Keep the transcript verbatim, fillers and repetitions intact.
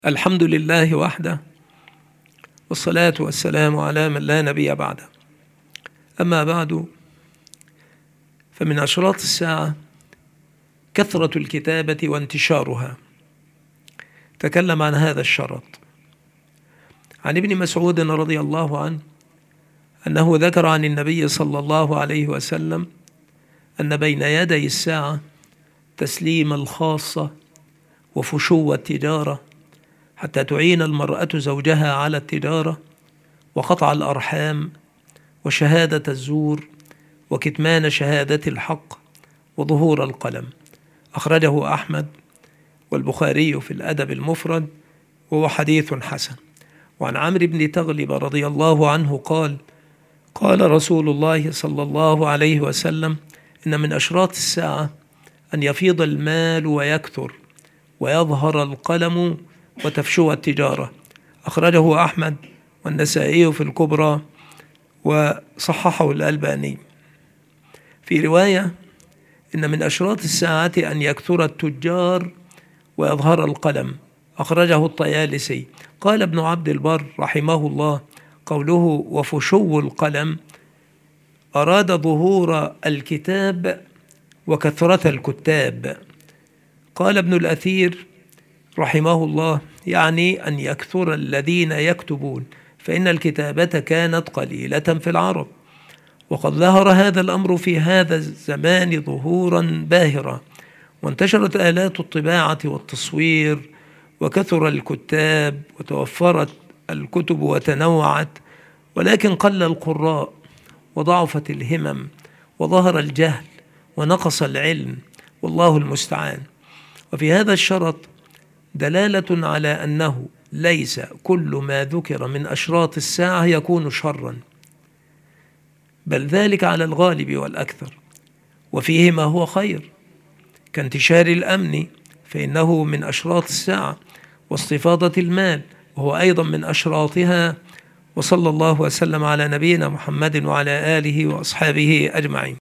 الحمد لله وحده، والصلاة والسلام على من لا نبي بعده. أما بعد، فمن أشراط الساعة كثرة الكتابة وانتشارها. تكلم عن هذا الشرط عن ابن مسعود رضي الله عنه أنه ذكر عن النبي صلى الله عليه وسلم أن بين يدي الساعة تسليم الخاصة وفشو التجارة، حتى تعين المرأة زوجها على التجارة، وقطع الأرحام، وشهادة الزور، وكتمان شهادة الحق، وظهور القلم. أخرجه أحمد والبخاري في الأدب المفرد، وهو حديث حسن. وعن عمرو بن تغلب رضي الله عنه قال: قال رسول الله صلى الله عليه وسلم: إن من أشراط الساعة أن يفيض المال ويكثر، ويظهر القلم، وتفشو التجارة. أخرجه أحمد والنسائي في الكبرى، وصححه الألباني. في رواية: إن من أشراط الساعة أن يكثر التجار ويظهر القلم. أخرجه الطيالسي. قال ابن عبد البر رحمه الله: قوله وفشو القلم أراد ظهور الكتاب وكثرة الكتاب. قال ابن الأثير رحمه الله: يعني أن يكثر الذين يكتبون، فإن الكتابة كانت قليلة في العرب، وقد ظهر هذا الأمر في هذا الزمان ظهورا باهرا، وانتشرت آلات الطباعة والتصوير، وكثر الكتاب، وتوفرت الكتب وتنوعت، ولكن قل القراء، وضعفت الهمم، وظهر الجهل، ونقص العلم، والله المستعان. وفي هذا الشرط دلالة على أنه ليس كل ما ذكر من أشراط الساعة يكون شرا، بل ذلك على الغالب والأكثر، وفيه ما هو خير، كانتشار الأمن، فإنه من أشراط الساعة، واستفاضة المال، وهو أيضا من أشراطها. وصلى الله وسلم على نبينا محمد وعلى آله وأصحابه أجمعين.